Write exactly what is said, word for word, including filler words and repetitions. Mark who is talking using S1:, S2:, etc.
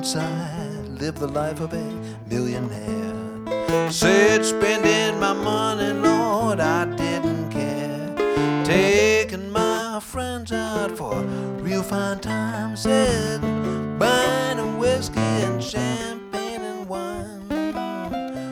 S1: outside, live the life of a millionaire. Said spending my money, Lord, I didn't care. Taking my friends out for real fine times, said buying a whiskey and champagne.